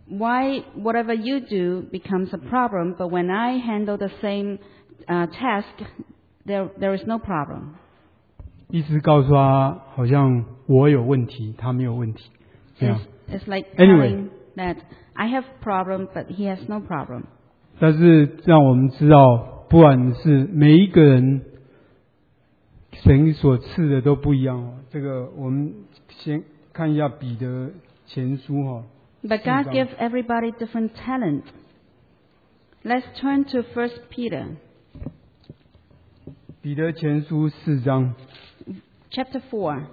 why whatever you do becomes a problem, but when I handle the same uh, task, there there is no problem. 意思告诉他，好像我有问题，他没有问题，这样。 It's, it's like Anyway. telling that I have problem, but he has no problem. 但是让我们知道，不管是每一个人，神所赐的都不一样哦。这个我们先看一下彼得前书哈。 But God gives everybody different talent. Let's turn to First Peter, 彼得前书四章 chapter four,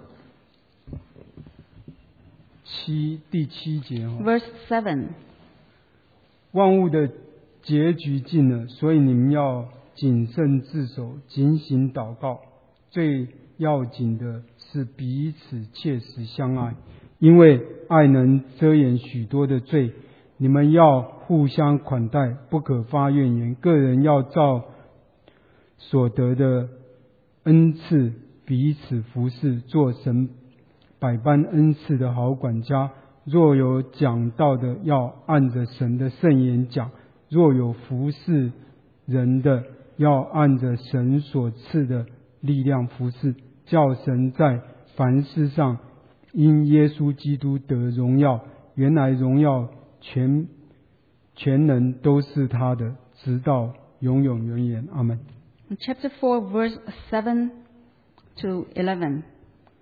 七第七节哦。 verse seven. 万物的结局近了，所以你们要谨慎自守，警醒祷告。最要紧的是彼此切实相爱，因为爱能遮掩许多的罪。你们要互相款待，不可发怨言。个人要照所得的恩赐彼此服侍，做神百般恩赐的好管家。若有讲道的，要按着神的圣言讲；若有服侍人的，要按着神所赐的力量服侍，叫神在凡事上因耶稣基督得荣耀。原来荣耀全全能都是他的，直到永永远远。阿们。 Chapter four, verse seven to eleven.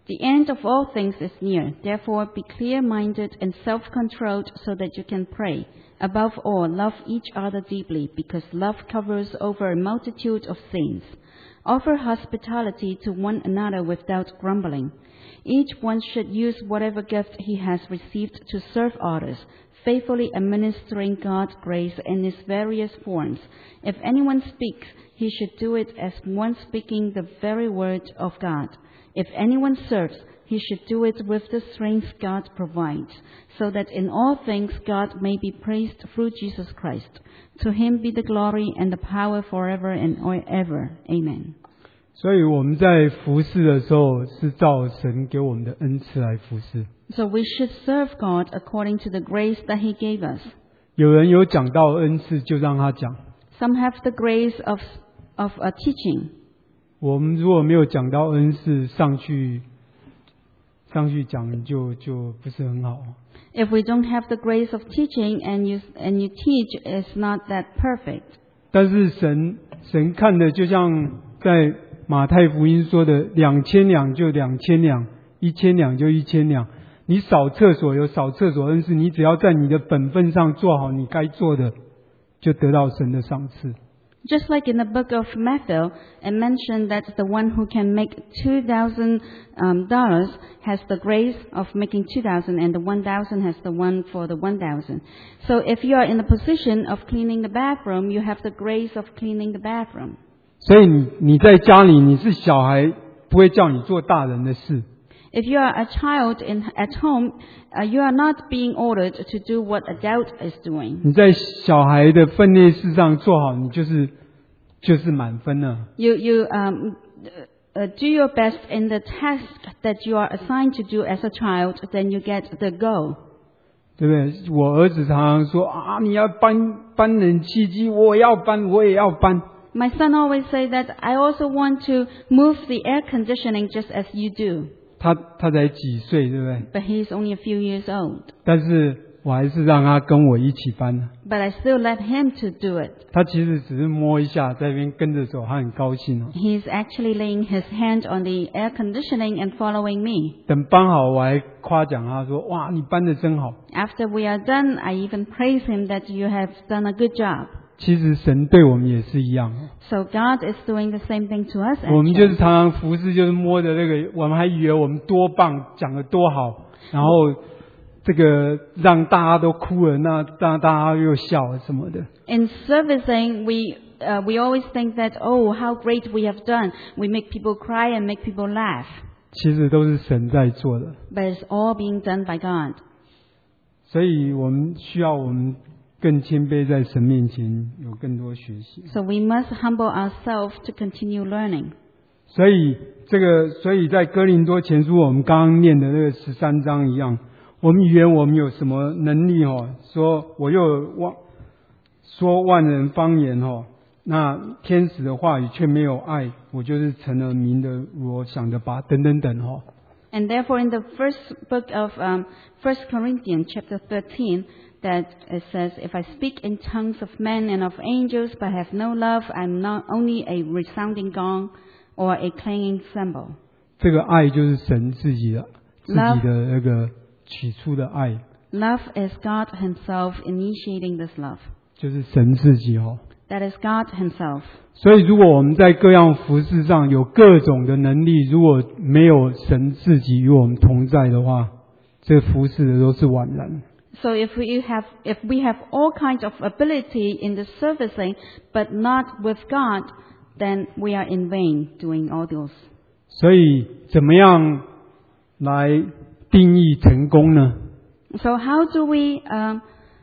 The end of all things is near. Therefore, be clear-minded and self-controlled so that you can pray. Above all, love each other deeply, because love covers over a multitude of sins. Offer hospitality to one another without grumbling. Each one should use whatever gift he has received to serve others, faithfully administering God's grace in its various forms. If anyone speaks, he should do it as one speaking the very word of God. If anyone serves, he should do it with the strength God provides, so that in all things God may be praised through Jesus Christ. To him be the glory and the power forever and ever. Amen. 所以我们在服侍的时候，是照神给我们的恩赐来服侍。 So we should serve God according to the grace that he gave us. 有人有讲到恩赐，就让他讲。 Some have the grace of of a teaching. 我们如果没有讲到恩赐，上去上去讲就就不是很好。 If we don't have the grace of teaching and you and you teach, it's not that perfect. 但是神神看的就像在马太福音说的，两千两就两千两，一千两就一千两。你扫厕所有扫厕所恩赐，你只要在你的本分上做好你该做的，就得到神的赏赐。 Just like in the book of Matthew, it mentioned that the one who can make two thousand um, dollars has the grace of making two thousand, and the one thousand has the one for the one thousand. So if you are in the position of cleaning the bathroom, you have the grace of cleaning the bathroom. 所以你你在家里你是小孩，不会叫你做大人的事。 If you are a child in, at home, uh, you are not being ordered to do what adult is doing. 你在小孩的分内事上做好，你就是就是满分了。 You you um uh, do your best in the task that you are assigned to do as a child, then you get the goal. 对不对？我儿子常常说啊，你要搬搬冷气机，我要搬，我也要搬。 My son always say that I also want to move the air conditioning just as you do. 他他才几岁，对不对？ But he is only a few years old. 但是我还是让他跟我一起搬。 But I still let him to do it. 他其实只是摸一下，在那边跟着走，他很高兴哦。 He is actually laying his hand on the air conditioning and following me. 等搬好，我还夸奖他说：“哇，你搬得真好。” After we are done, I even praise him that you have done a good job. 其实神对我们也是一样。 So God is doing the same thing to us. 我们就是常常服侍，就是摸着那个，我们还以为我们多棒，讲得多好，然后这个让大家都哭了，那让大家又笑了什么的。 In servicing, we uh, we always think that, oh, how great we have done. We make people cry and make people laugh. 其实都是神在做的。 But it's all being done by God. 所以我们需要我们更谦卑，在神面前有更多学习。 So we must humble ourselves to continue learning. 所以这个，所以在哥林多前书我们刚刚念的那个十三章一样，我们以为我们有什么能力哦？说我又忘说万人方言哦，那天使的话语却没有爱，我就是成了名的我想的吧，等等等哦。 And therefore, in the first book of um, First Corinthians, chapter thirteen, that it says, "If I speak in tongues of men and of angels, but have no love, I'm not only a resounding gong or a clanging cymbal." 这个爱就是神自己的自己的那个起初的爱。 Love is God Himself initiating this love. 就是神自己哦。 That is God Himself. 所以，如果我们在各样服事上有各种的能力，如果没有神自己与我们同在的话，这服事的都是枉然。 So if we have if we have all kinds of ability in the servicing, but not with God, then we are in vain doing all those. 所以，怎么样来定义成功呢？ So how do we um,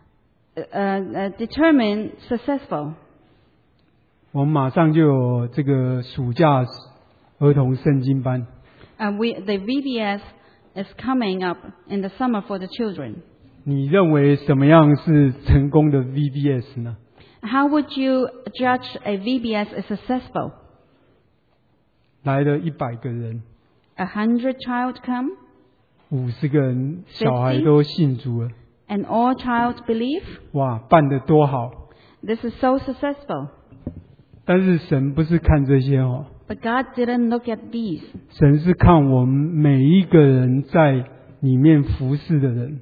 uh, uh, determine successful? 我们马上就有这个暑假儿童圣经班。 Uh, we the V B S is coming up in the summer for the children. 你认为什么样是成功的 V B S 呢？ How would you judge a V B S as successful? 来了一百个人， A hundred child come, 五十个人小孩都信主了， and all child believe. 哇，办得多好！ This is so successful. 但是神不是看这些哦。 But God didn't look at these. 神是看我们每一个人在里面服侍的人。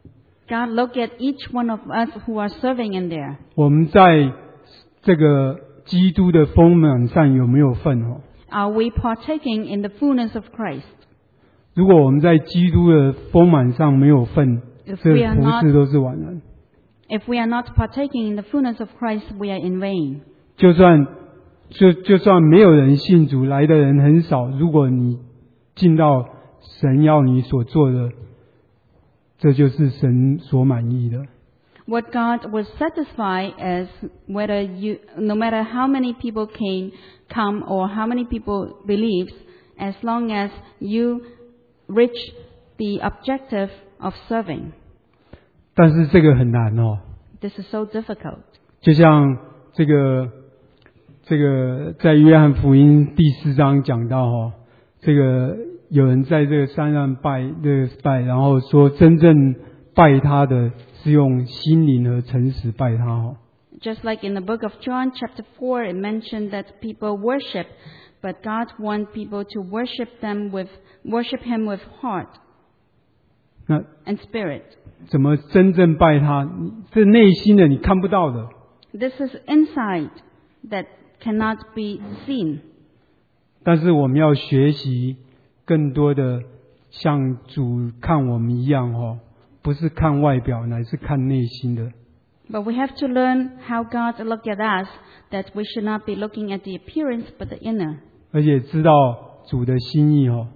God looked at each one of us who are serving in there. 我们在这个基督的丰满上有没有份哦？ Are we partaking in the fullness of Christ? 如果我们在基督的丰满上没有份， If 这 we are 服 not, 侍都是枉然。 if we are not partaking in the fullness of Christ, we are in vain. 就算就就算没有人信主，来的人很少，如果你进到神要你所做的，这就是神所满意的。 What God was satisfied is whether you, no matter how many people came, come or how many people believes, as long as you reach the objective of serving. 但是这个很难哦， This is so difficult. 就像这个这个在约翰福音第四章讲到哦，这个有人在这个山上拜这个拜，然后说真正拜他的是用心灵和诚实拜他哦。 Just like in the book of John chapter four, it mentioned that people worship, but God wants people to worship them with, worship Him with heart 那 and spirit. 怎么真正拜他？这内心的你看不到的。 This is inside that cannot be seen. 但是我们要学习更多的像主看我们一样哦，不是看外表，乃是看内心的。 But we have to learn how God looked at us, that we should not be looking at the appearance but the inner, 而且知道主的心意哦。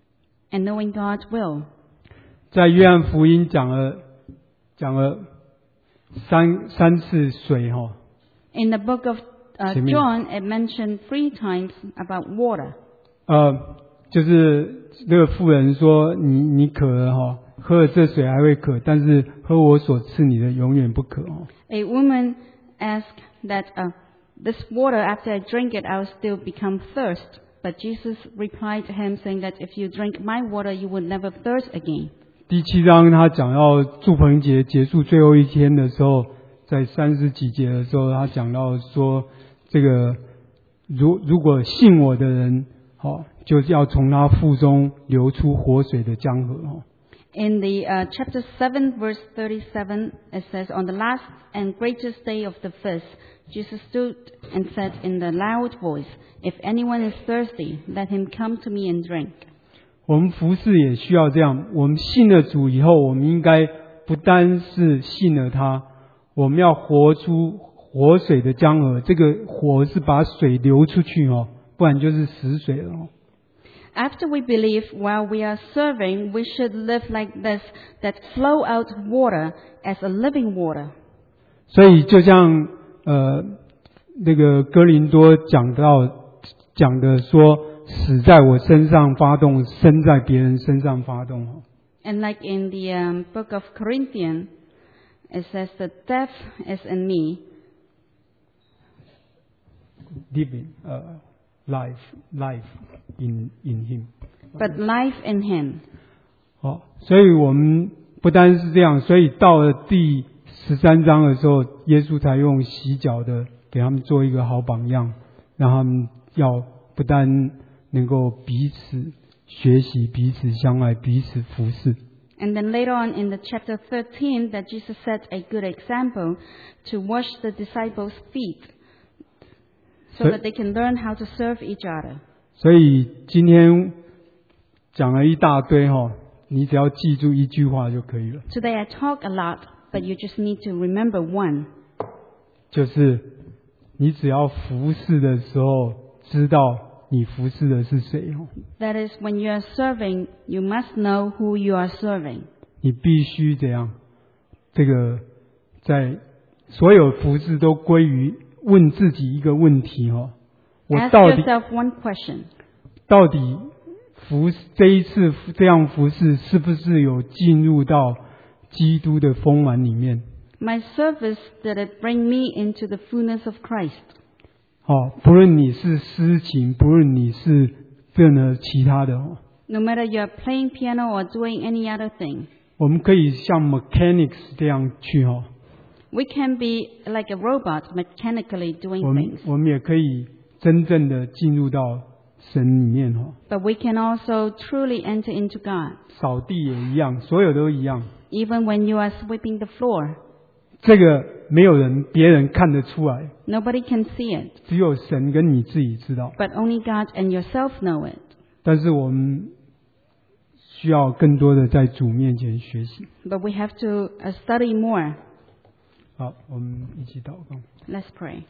and knowing God's will. 在约翰福音讲了讲了三三次水哦， In the book of uh, 前面。 John, it mentioned three times about water. 呃，就是那个妇人说你你渴了哈，喝了这水还会渴，但是喝我所赐你的永远不渴哦。 A woman asked that uh, this water, after I drink it, I will still become thirst. But Jesus replied to him, saying that if you drink my water, you will never thirst again. 第七章他讲到祝棚节结束最后一天的时候，在三十几节的时候，他讲到说，这个如如果信我的人，哦，就要从他腹中流出活水的江河哦。 In the uh, chapter seven, verse thirty-seven, it says, On the last and greatest day of the feast, Jesus stood and said in the loud voice, If anyone is thirsty, let him come to me and drink. 我们服事也需要这样，我们信了主以后，我们应该不单是信了他，我们要活出活水的江河。这个火是把水流出去哦，不然就是死水了哦。 After we believe, while we are serving, we should live like this, that flow out water as a living water. 所以就像呃那个哥林多讲到讲的说，死在我身上发动，生在别人身上发动哦。 And like in the um, book of Corinthians, it says that death is in me, Living, 呃、life, life in in him. but life in him. 好，所以我们不单是这样，所以到了第十三章的时候，耶稣才用洗脚的给他们做一个好榜样，让他们要不单能够彼此学习、彼此相爱、彼此服侍。 And then later on in the chapter thirteen, that Jesus set a good example to wash the disciples' feet, so So- that they can learn how to serve each other. 所以今天讲了一大堆哈，你只要记住一句话就可以了， Today I talk a lot, but you just need to remember one. 就是你只要服侍的时候，知道你服侍的是谁哦。 That is, when you are serving, you must know who you are serving. 你必须怎样？这个在所有服侍都归于问自己一个问题哦：我 Ask 到底 yourself one question. 到底服这一次这样服侍是不是有进入到基督的丰满里面？ My service, did it bring me into the fullness of Christ? 哦，不论你是诗琴，不论你是任何其他的哦， No matter you are playing piano or doing any other thing, 我们可以像 mechanics 这样去哦， we can be like a robot mechanically doing 我们 things. 我们也可以真正的进入到神里面哈。 But we can also truly enter into God. 扫地也一样，所有都一样。 Even when you are sweeping the floor, 这个没有人别人看得出来， nobody can see it, 只有神跟你自己知道。 but only God and yourself know it. 但是我们需要更多的在主面前学习。 But we have to uh, study more. 好，我们一起祷告。 Let's pray.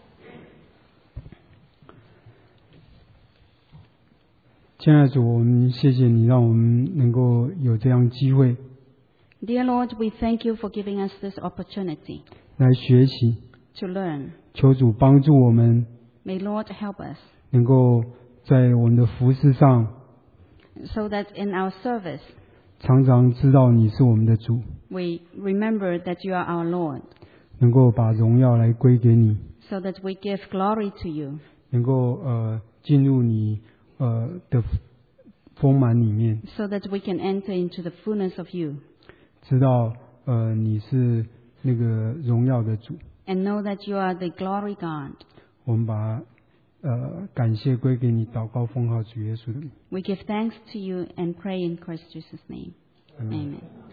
亲爱的主，我们谢谢你，让我们能够有这样机会 Dear Lord, we thank you for giving us this opportunity 来学习。 to learn. 求主帮助我们， May Lord help us 能够在我们的服事上， so that in our service 常常知道你是我们的主， we remember that you are our Lord, 能够把荣耀来归给你， so that we give glory to you, 能够呃进入你呃的丰满里面， so that we can enter into the fullness of you, 知道呃你是那个荣耀的主。 and know that you are the glory God. 我们把呃感谢归给你，祷告奉号主耶稣的名。 We give thanks to you and pray in Christ Jesus' name. Amen. Amen.